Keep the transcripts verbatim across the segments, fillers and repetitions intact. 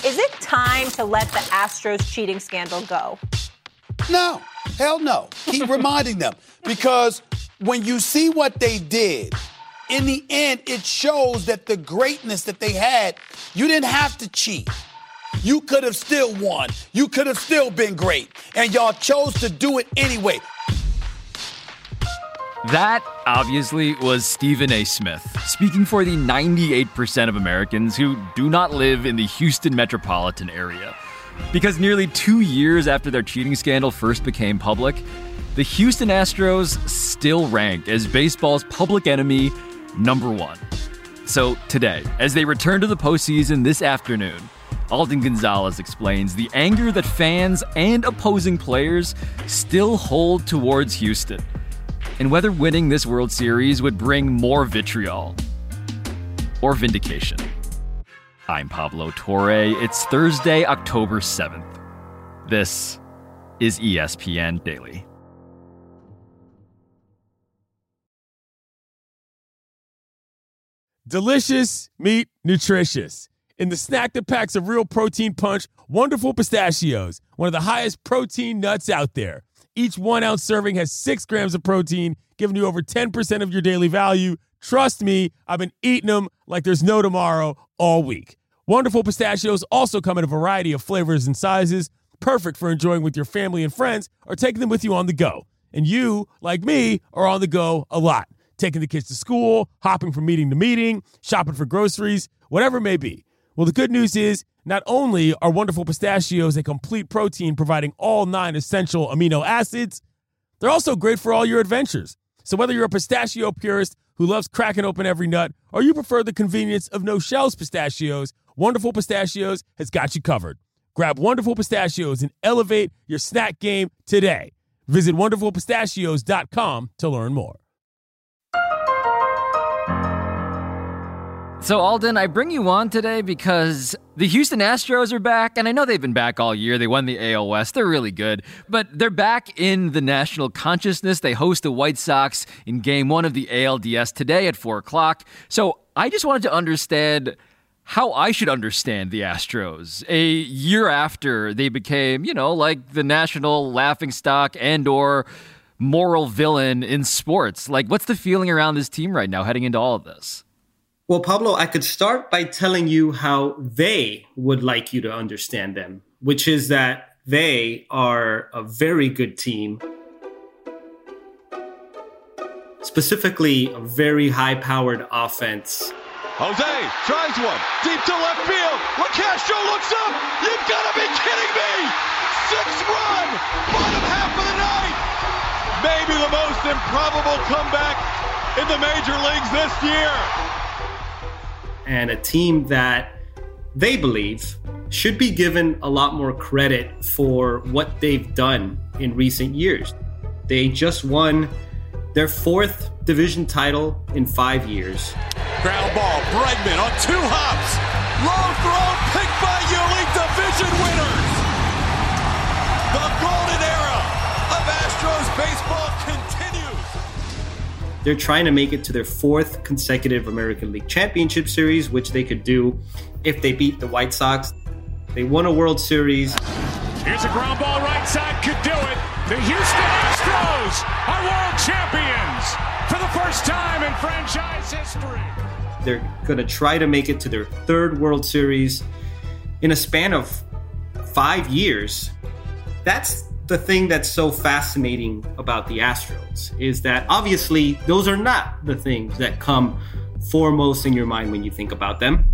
Is it time to let the Astros cheating scandal go? No, hell no. Keep reminding them, because when you see what they did, in the end, it shows that the greatness that they had, you didn't have to cheat. You could have still won. You could have still been great. And y'all chose to do it anyway. That, obviously, was Stephen A. Smith, speaking for the ninety-eight percent of Americans who do not live in the Houston metropolitan area. Because nearly two years after their cheating scandal first became public, the Houston Astros still rank as baseball's public enemy number one. So today, as they return to the postseason this afternoon, Alden Gonzalez explains the anger that fans and opposing players still hold towards Houston, and whether winning this World Series would bring more vitriol or vindication. I'm Pablo Torre. It's Thursday, October seventh. This is E S P N Daily. Delicious meat, nutritious. In the snack that packs a real protein punch, Wonderful Pistachios, one of the highest protein nuts out there. Each one-ounce serving has six grams of protein, giving you over ten percent of your daily value. Trust me, I've been eating them like there's no tomorrow all week. Wonderful Pistachios also come in a variety of flavors and sizes, perfect for enjoying with your family and friends or taking them with you on the go. And you, like me, are on the go a lot, taking the kids to school, hopping from meeting to meeting, shopping for groceries, whatever it may be. Well, the good news is, not only are Wonderful Pistachios a complete protein providing all nine essential amino acids, they're also great for all your adventures. So whether you're a pistachio purist who loves cracking open every nut, or you prefer the convenience of no-shells pistachios, Wonderful Pistachios has got you covered. Grab Wonderful Pistachios and elevate your snack game today. Visit wonderful pistachios dot com to learn more. So, Alden, I bring you on today because the Houston Astros are back, and I know they've been back all year. They won the A L West. They're really good, but they're back in the national consciousness. They host the White Sox in game one of the A L D S today at four o'clock. So I just wanted to understand how I should understand the Astros a year after they became, you know, like the national laughingstock and or moral villain in sports. Like, what's the feeling around this team right now heading into all of this? Well, Pablo, I could start by telling you how they would like you to understand them, which is that they are a very good team, specifically a very high-powered offense. Jose tries one, deep to left field. LaCastro looks up. You've got to be kidding me! Six-run, bottom half of the night. Maybe the most improbable comeback in the major leagues this year. And a team that they believe should be given a lot more credit for what they've done in recent years. They just won their fourth division title in five years. Ground ball, Bregman on two hops. Low throw, picked by Yuli, division winners. The golden era of Astros baseball continues. They're trying to make it to their fourth consecutive American League Championship Series, which they could do if they beat the White Sox. They won a World Series. Here's a ground ball right side, could do it. The Houston Astros are world champions for the first time in franchise history. They're going to try to make it to their third World Series in a span of five years. That's the thing that's so fascinating about the Astros, is that obviously those are not the things that come foremost in your mind when you think about them.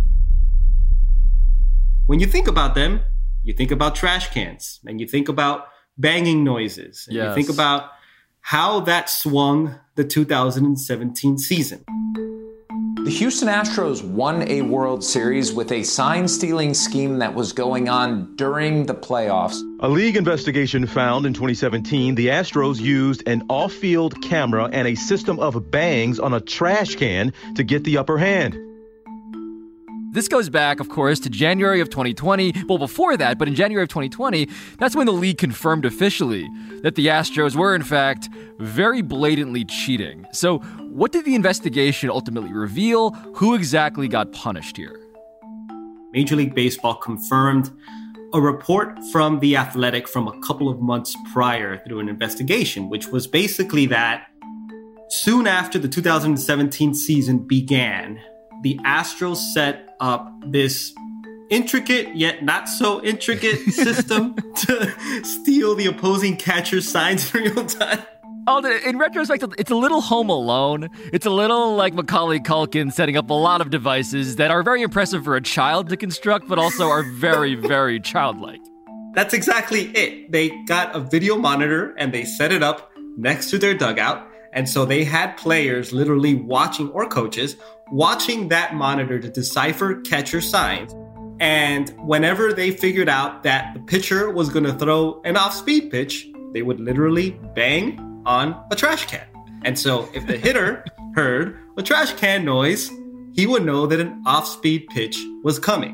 When you think about them, you think about trash cans, and you think about banging noises, and yes. you think about how that swung the two thousand seventeen season. The Houston Astros won a World Series with a sign-stealing scheme that was going on during the playoffs. A league investigation found in twenty seventeen the Astros used an off-field camera and a system of bangs on a trash can to get the upper hand. This goes back, of course, to January of twenty twenty. Well, before that, but in January of twenty twenty, that's when the league confirmed officially that the Astros were, in fact, very blatantly cheating. So what did the investigation ultimately reveal? Who exactly got punished here? Major League Baseball confirmed a report from The Athletic from a couple of months prior through an investigation, which was basically that soon after the two thousand seventeen season began, the Astros set up this intricate yet not so intricate system to steal the opposing catcher's signs in real time. Oh, in retrospect, it's a little Home Alone. It's a little like Macaulay Culkin setting up a lot of devices that are very impressive for a child to construct, but also are very, very childlike. That's exactly it. They got a video monitor and they set it up next to their dugout. And so they had players literally watching, or coaches, watching that monitor to decipher catcher signs. And whenever they figured out that the pitcher was going to throw an off-speed pitch, they would literally bang on a trash can. And so if the hitter heard a trash can noise, he would know that an off-speed pitch was coming.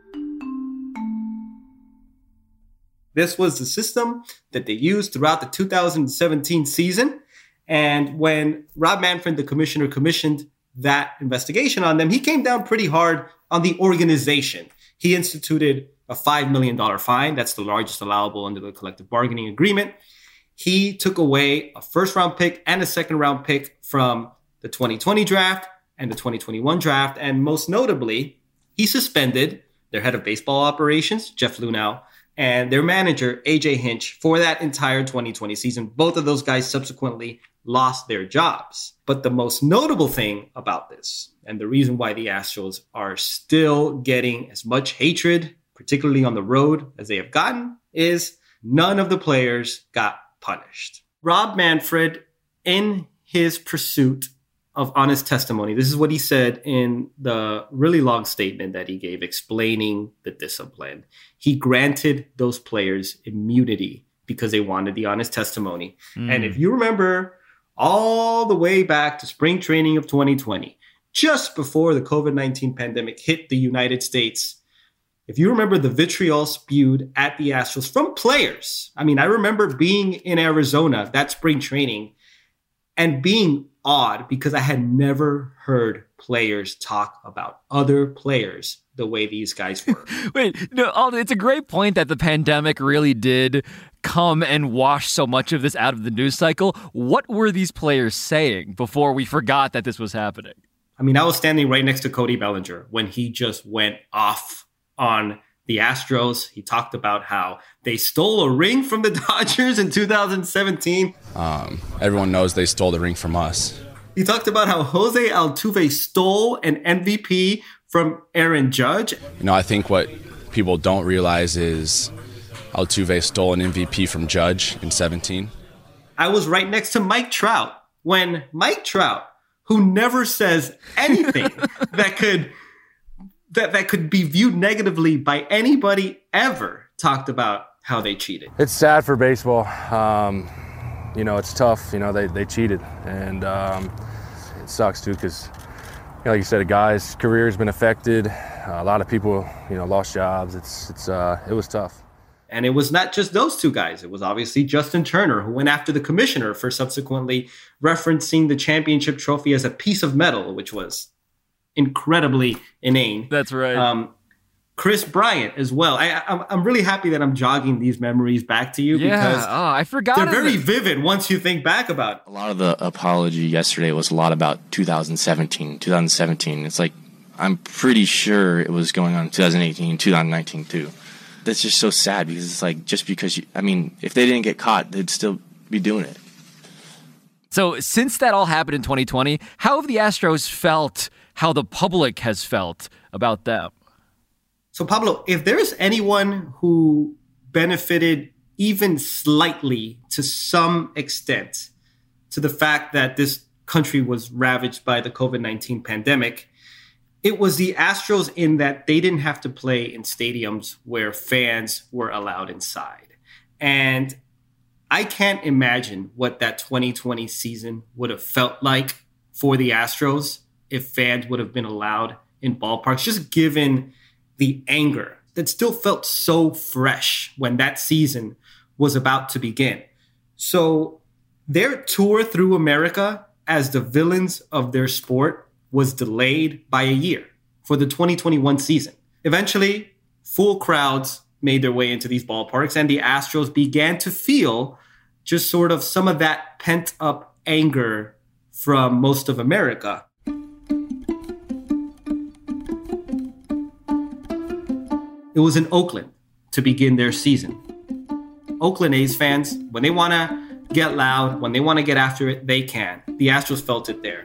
This was the system that they used throughout the two thousand seventeen season. And when Rob Manfred, the commissioner, commissioned that investigation on them, he came down pretty hard on the organization. He instituted a five million dollars fine. That's the largest allowable under the collective bargaining agreement. He took away a first-round pick and a second-round pick from the twenty twenty draft and the twenty twenty-one draft. And most notably, he suspended their head of baseball operations, Jeff Luhnow, and their manager, A J Hinch, for that entire twenty twenty season. Both of those guys subsequently lost their jobs. But the most notable thing about this, and the reason why the Astros are still getting as much hatred, particularly on the road, as they have gotten, is none of the players got punished. Rob Manfred, in his pursuit of honest testimony, this is what he said in the really long statement that he gave explaining the discipline. He granted those players immunity because they wanted the honest testimony. Mm. And if you remember all the way back to spring training of twenty twenty, just before the covid nineteen pandemic hit the United States, if you remember the vitriol spewed at the Astros from players. I mean, I remember being in Arizona that spring training and being awed because I had never heard players talk about other players the way these guys were. Wait, no, it's a great point that the pandemic really did come and wash so much of this out of the news cycle. What were these players saying before we forgot that this was happening? I mean, I was standing right next to Cody Bellinger when he just went off on the Astros. He talked about how they stole a ring from the Dodgers in two thousand seventeen. Um, everyone knows they stole the ring from us. He talked about how Jose Altuve stole an M V P from Aaron Judge. You know, I think what people don't realize is Altuve stole an M V P from Judge in seventeen. I was right next to Mike Trout when Mike Trout, who never says anything that could that, that could be viewed negatively by anybody ever, talked about how they cheated. It's sad for baseball. Um, you know, it's tough. You know, they, they cheated. And um, it sucks, too, because, you know, like you said, a guy's career has been affected. Uh, a lot of people, you know, lost jobs. It's it's uh, it was tough. And it was not just those two guys. It was obviously Justin Turner, who went after the commissioner for subsequently referencing the championship trophy as a piece of metal, which was incredibly inane. That's right. Um, Chris Bryant as well. I, I'm, I'm really happy that I'm jogging these memories back to you yeah. because oh, I forgot they're very it. vivid once you think back about it. A lot of the apology yesterday was a lot about two thousand seventeen. two thousand seventeen. It's like, I'm pretty sure it was going on in two thousand eighteen, two thousand nineteen too. That's just so sad because it's like, just because you, I mean, if they didn't get caught, they'd still be doing it. So since that all happened in twenty twenty, how have the Astros felt, how the public has felt about them? So Pablo, if there's anyone who benefited even slightly to some extent to the fact that this country was ravaged by the covid nineteen pandemic, it was the Astros in that they didn't have to play in stadiums where fans were allowed inside. And I can't imagine what that twenty twenty season would have felt like for the Astros if fans would have been allowed in ballparks, just given the anger that still felt so fresh when that season was about to begin. So their tour through America as the villains of their sport was delayed by a year for the twenty twenty-one season. Eventually, full crowds made their way into these ballparks, and the Astros began to feel just sort of some of that pent-up anger from most of America. It was in Oakland to begin their season. Oakland A's fans, when they want to get loud, when they want to get after it, they can. The Astros felt it there.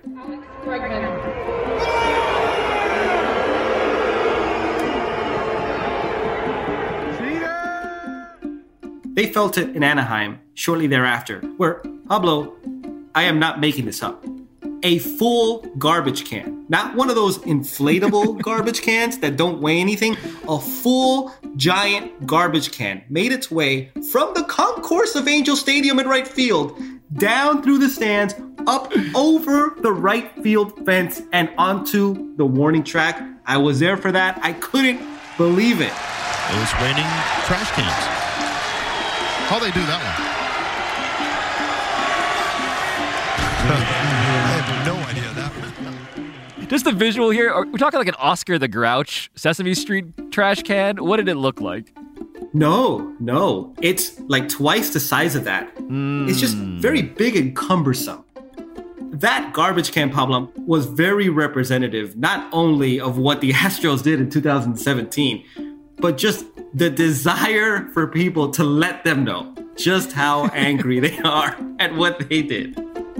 They felt it in Anaheim shortly thereafter, where, Pablo, I am not making this up, a full garbage can, not one of those inflatable garbage cans that don't weigh anything, a full giant garbage can made its way from the concourse of Angel Stadium in right field, down through the stands, up over the right field fence, and onto the warning track. I was there for that. I couldn't believe it. It was raining trash cans. How'd they do that one? I have no idea that one. Just the visual here. Are we talking like an Oscar the Grouch Sesame Street trash can? What did it look like? No, no. It's like twice the size of that. Mm. It's just very big and cumbersome. That garbage can problem was very representative, not only of what the Astros did in two thousand seventeen, but just the desire for people to let them know just how angry they are at what they did.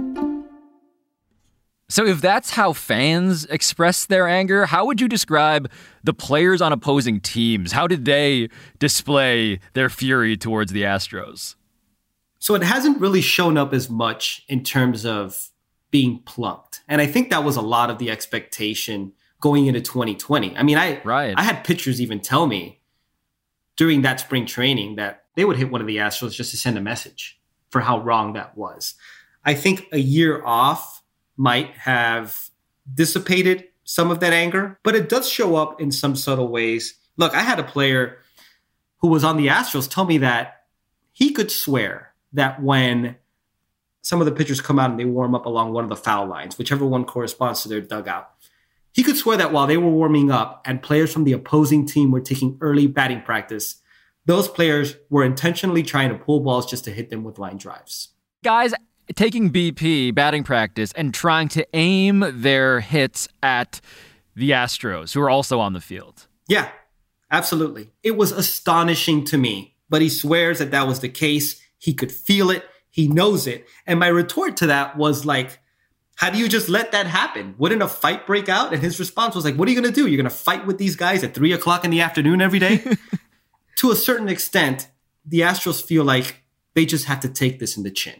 So if that's how fans express their anger, how would you describe the players on opposing teams? How did they display their fury towards the Astros? So it hasn't really shown up as much in terms of being plucked. And I think that was a lot of the expectation going into twenty twenty. I mean, I, right. I had pitchers even tell me during that spring training that they would hit one of the Astros just to send a message for how wrong that was. I think a year off might have dissipated some of that anger, but it does show up in some subtle ways. Look, I had a player who was on the Astros tell me that he could swear that when some of the pitchers come out and they warm up along one of the foul lines, whichever one corresponds to their dugout, he could swear that while they were warming up and players from the opposing team were taking early batting practice, those players were intentionally trying to pull balls just to hit them with line drives. Guys taking B P, batting practice, and trying to aim their hits at the Astros, who are also on the field. Yeah, absolutely. It was astonishing to me, but he swears that that was the case. He could feel it. He knows it. And my retort to that was like, how do you just let that happen? Wouldn't a fight break out? And his response was like, what are you going to do? You're going to fight with these guys at three o'clock in the afternoon every day? To a certain extent, the Astros feel like they just have to take this in the chin.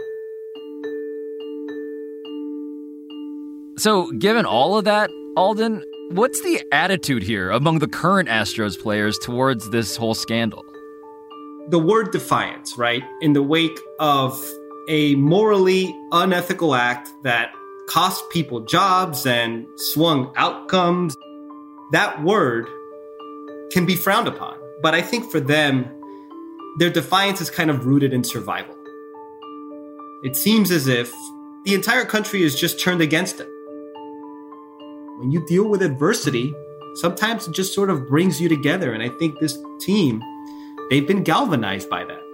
So, given all of that, Alden, what's the attitude here among the current Astros players towards this whole scandal? The word defiance, right? In the wake of a morally unethical act that cost people jobs and swung outcomes, that word can be frowned upon. But I think for them, their defiance is kind of rooted in survival. It seems as if the entire country is just turned against them. When you deal with adversity, sometimes it just sort of brings you together. And I think this team, they've been galvanized by that.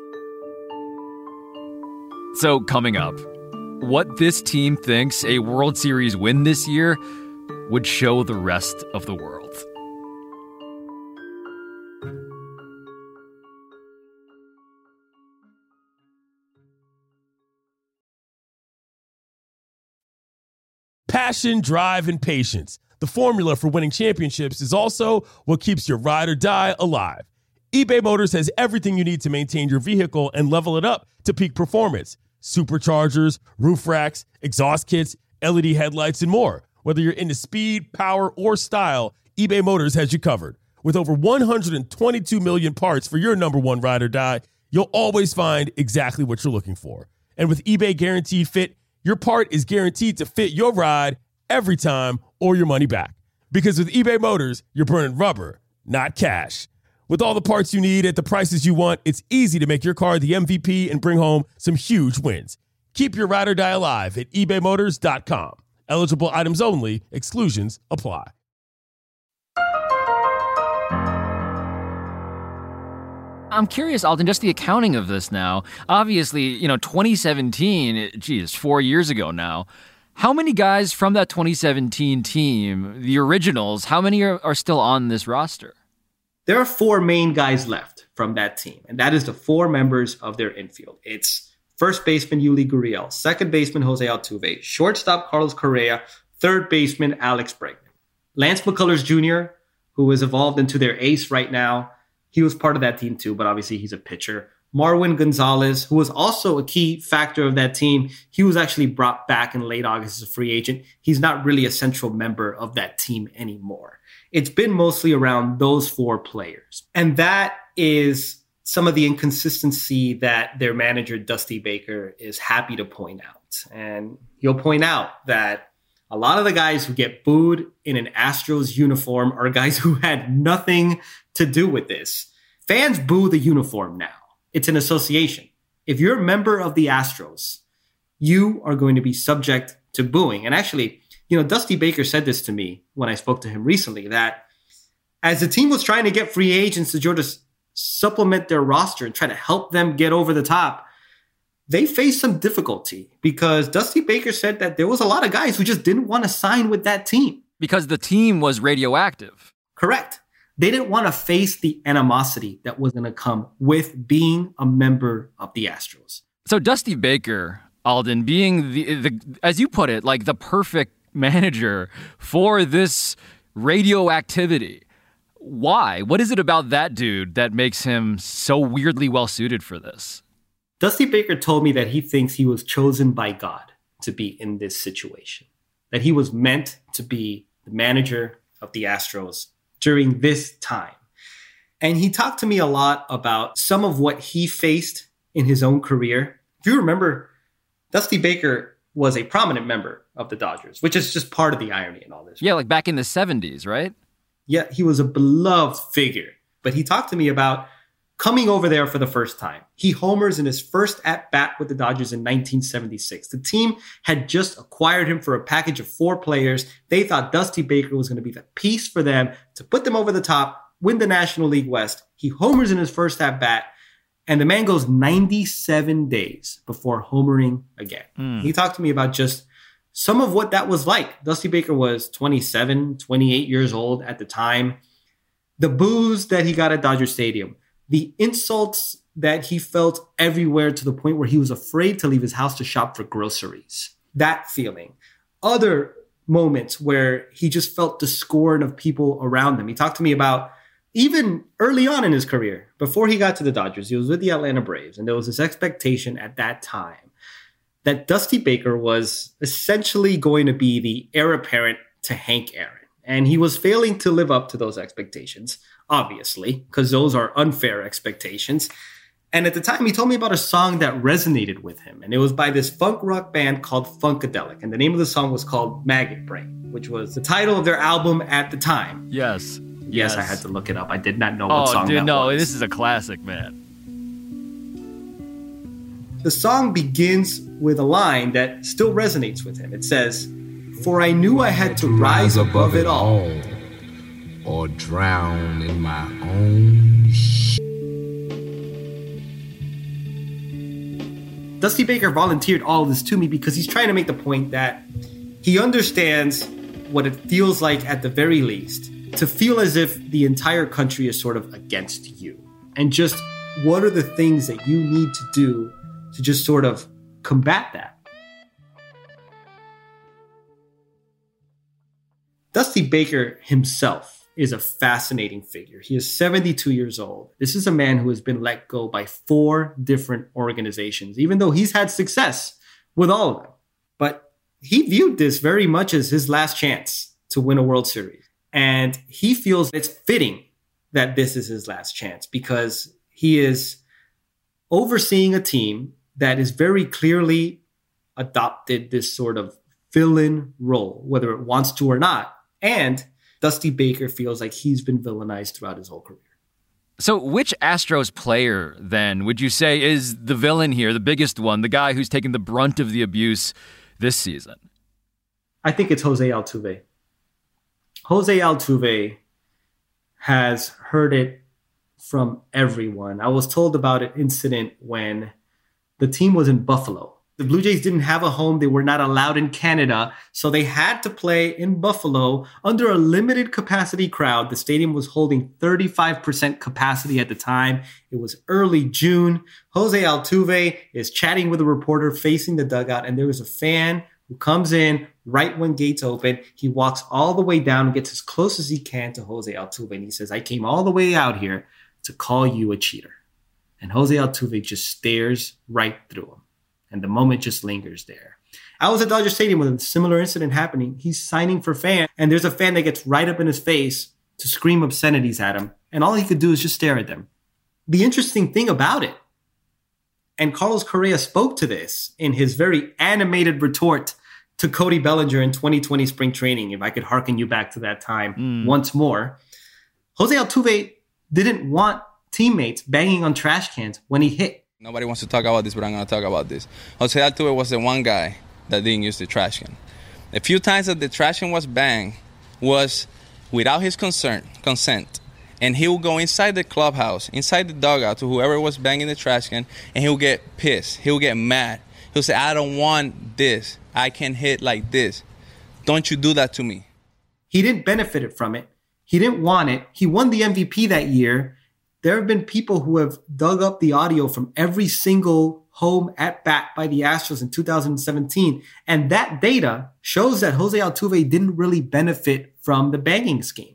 So coming up, what this team thinks a World Series win this year would show the rest of the world. Passion, drive, and patience. The formula for winning championships is also what keeps your ride or die alive. eBay Motors has everything you need to maintain your vehicle and level it up to peak performance. Superchargers, roof racks, exhaust kits, L E D headlights, and more. Whether you're into speed, power, or style, eBay Motors has you covered. With over one hundred twenty-two million parts for your number one ride or die, you'll always find exactly what you're looking for. And with eBay Guaranteed Fit, your part is guaranteed to fit your ride every time or your money back. Because with eBay Motors, you're burning rubber, not cash. With all the parts you need at the prices you want, it's easy to make your car the M V P and bring home some huge wins. Keep your ride or die alive at ebay motors dot com. Eligible items only. Exclusions apply. I'm curious, Alden, just the accounting of this now. Obviously, you know, twenty seventeen, geez, four years ago now. How many guys from that twenty seventeen team, the originals, how many are, are still on this roster? There are four main guys left from that team, and that is the four members of their infield. It's first baseman Yuli Gurriel, second baseman Jose Altuve, shortstop Carlos Correa, third baseman Alex Bregman. Lance McCullers Junior, who has evolved into their ace right now, he was part of that team too, but obviously he's a pitcher. Marwin Gonzalez, who was also a key factor of that team, he was actually brought back in late August as a free agent. He's not really a central member of that team anymore. It's been mostly around those four players. And that is some of the inconsistency that their manager, Dusty Baker, is happy to point out. And he'll point out that a lot of the guys who get booed in an Astros uniform are guys who had nothing to do with this. Fans boo the uniform now. It's an association. If you're a member of the Astros, you are going to be subject to booing. And actually, you know, Dusty Baker said this to me when I spoke to him recently, that as the team was trying to get free agents to sort of supplement their roster and try to help them get over the top, they faced some difficulty because Dusty Baker said that there was a lot of guys who just didn't want to sign with that team. Because the team was radioactive. Correct. They didn't want to face the animosity that was going to come with being a member of the Astros. So Dusty Baker, Alden, being the, the as you put it, like the perfect manager for this radioactivity. Why? What is it about that dude that makes him so weirdly well suited for this? Dusty Baker told me that he thinks he was chosen by God to be in this situation, that he was meant to be the manager of the Astros during this time. And he talked to me a lot about some of what he faced in his own career. If you remember, Dusty Baker was a prominent member of the Dodgers, which is just part of the irony in all this. Yeah, like back in the seventies, right? Yeah, he was a beloved figure. But he talked to me about coming over there for the first time. He homers in his first at-bat with the Dodgers in nineteen seventy-six. The team had just acquired him for a package of four players. They thought Dusty Baker was going to be the piece for them to put them over the top, win the National League West. He homers in his first at-bat, and the man goes ninety-seven days before homering again. Mm. He talked to me about just some of what that was like. Dusty Baker was twenty-seven, twenty-eight years old at the time. The boos that he got at Dodger Stadium, the insults that he felt everywhere to the point where he was afraid to leave his house to shop for groceries. That feeling. Other moments where he just felt the scorn of people around him. He talked to me about even early on in his career, before he got to the Dodgers, he was with the Atlanta Braves. And there was this expectation at that time that Dusty Baker was essentially going to be the heir apparent to Hank Aaron. And he was failing to live up to those expectations, obviously, because those are unfair expectations. And at the time, he told me about a song that resonated with him. And it was by this funk rock band called Funkadelic. And the name of the song was called Maggot Brain, which was the title of their album at the time. Yes. Yes, yes. I had to look it up. I did not know what oh, song dude, that no, was. Oh, this is a classic, man. The song begins with a line that still resonates with him. It says, "For I knew I had to rise above it all, or drown in my own shit." Dusty Baker volunteered all of this to me because he's trying to make the point that he understands what it feels like, at the very least, to feel as if the entire country is sort of against you. And just what are the things that you need to do to just sort of combat that? Dusty Baker himself is a fascinating figure. He is seventy-two years old. This is a man who has been let go by four different organizations, even though he's had success with all of them. But he viewed this very much as his last chance to win a World Series. And he feels it's fitting that this is his last chance because he is overseeing a team that is very clearly adopted this sort of villain role, whether it wants to or not. And Dusty Baker feels like he's been villainized throughout his whole career. So which Astros player, then, would you say is the villain here, the biggest one, the guy who's taking the brunt of the abuse this season? I think it's Jose Altuve. Jose Altuve has heard it from everyone. I was told about an incident when the team was in Buffalo. The Blue Jays didn't have a home. They were not allowed in Canada. So they had to play in Buffalo under a limited capacity crowd. The stadium was holding thirty-five percent capacity at the time. It was early June. Jose Altuve is chatting with a reporter facing the dugout, and there was a fan who comes in right when gates open. He walks all the way down and gets as close as he can to Jose Altuve. And he says, I came all the way out here to call you a cheater. And Jose Altuve just stares right through him. And the moment just lingers there. I was at Dodger Stadium with a similar incident happening. He's signing for fan, and there's a fan that gets right up in his face to scream obscenities at him. And all he could do is just stare at them. The interesting thing about it, and Carlos Correa spoke to this in his very animated retort to Cody Bellinger in twenty twenty spring training, if I could hearken you back to that time mm. once more. Jose Altuve didn't want teammates banging on trash cans when he hit. Nobody wants to talk about this, but I'm going to talk about this. Jose Altuve was the one guy that didn't use the trash can. A few times that the trash can was banged was without his concern, consent. And he will go inside the clubhouse, inside the dugout to whoever was banging the trash can, and he'll get pissed. He'll get mad. He'll say, I don't want this. I can hit like this. Don't you do that to me. He didn't benefit from it. He didn't want it. He won the M V P that year. There have been people who have dug up the audio from every single home at bat by the Astros in two thousand seventeen. And that data shows that Jose Altuve didn't really benefit from the banging scheme.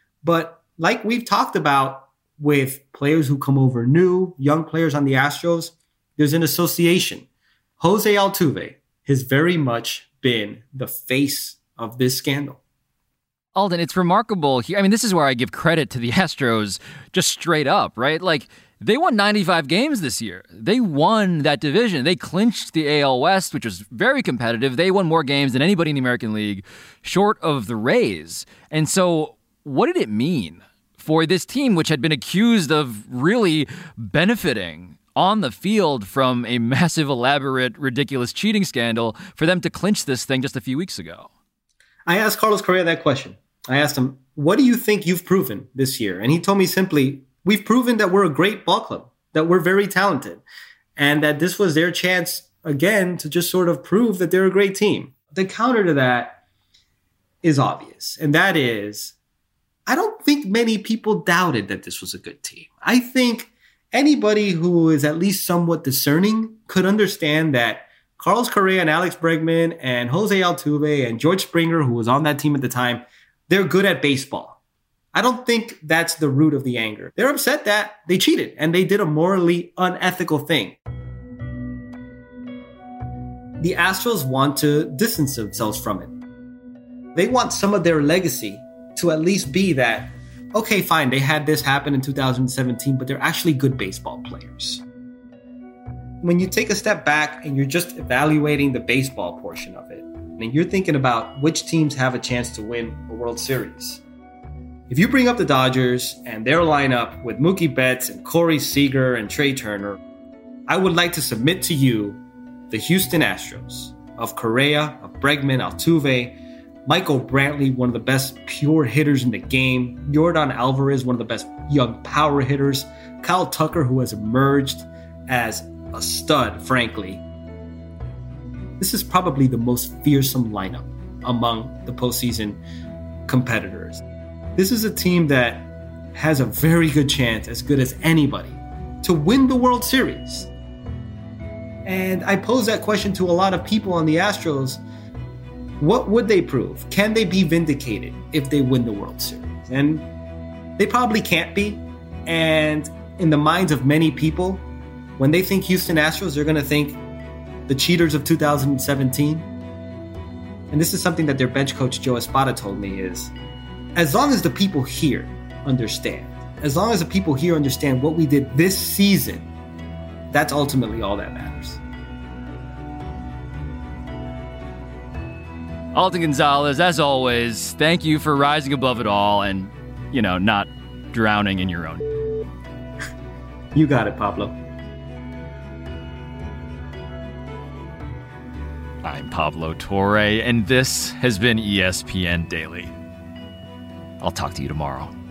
But like we've talked about with players who come over new, young players on the Astros, there's an association. Jose Altuve has very much been the face of this scandal. Alden, it's remarkable. I mean, this is where I give credit to the Astros just straight up, right? Like, they won ninety-five games this year. They won that division. They clinched the A L West, which was very competitive. They won more games than anybody in the American League, short of the Rays. And so what did it mean for this team, which had been accused of really benefiting on the field from a massive, elaborate, ridiculous cheating scandal, for them to clinch this thing just a few weeks ago? I asked Carlos Correa that question. I asked him, what do you think you've proven this year? And he told me simply, we've proven that we're a great ball club, that we're very talented, and that this was their chance, again, to just sort of prove that they're a great team. The counter to that is obvious, and that is, I don't think many people doubted that this was a good team. I think anybody who is at least somewhat discerning could understand that Carlos Correa and Alex Bregman and Jose Altuve and George Springer, who was on that team at the time, they're good at baseball. I don't think that's the root of the anger. They're upset that they cheated and they did a morally unethical thing. The Astros want to distance themselves from it. They want some of their legacy to at least be that, okay, fine, they had this happen in two thousand seventeen, but they're actually good baseball players. When you take a step back and you're just evaluating the baseball portion of it, and you're thinking about which teams have a chance to win a World Series, if you bring up the Dodgers and their lineup with Mookie Betts and Corey Seager and Trey Turner, I would like to submit to you the Houston Astros of Correa, of Bregman, Altuve, Michael Brantley, one of the best pure hitters in the game, Yordan Alvarez, one of the best young power hitters, Kyle Tucker, who has emerged as a stud, frankly. This is probably the most fearsome lineup among the postseason competitors. This is a team that has a very good chance, as good as anybody, to win the World Series. And I pose that question to a lot of people on the Astros. What would they prove? Can they be vindicated if they win the World Series? And they probably can't be. And in the minds of many people, when they think Houston Astros, they're going to think the cheaters of two thousand seventeen. And this is something that their bench coach, Joe Espada, told me is, as long as the people here understand, as long as the people here understand what we did this season, that's ultimately all that matters. Alden Gonzalez, as always, thank you for rising above it all and, you know, not drowning in your own. You got it, Pablo. I'm Pablo Torre, and this has been E S P N Daily. I'll talk to you tomorrow.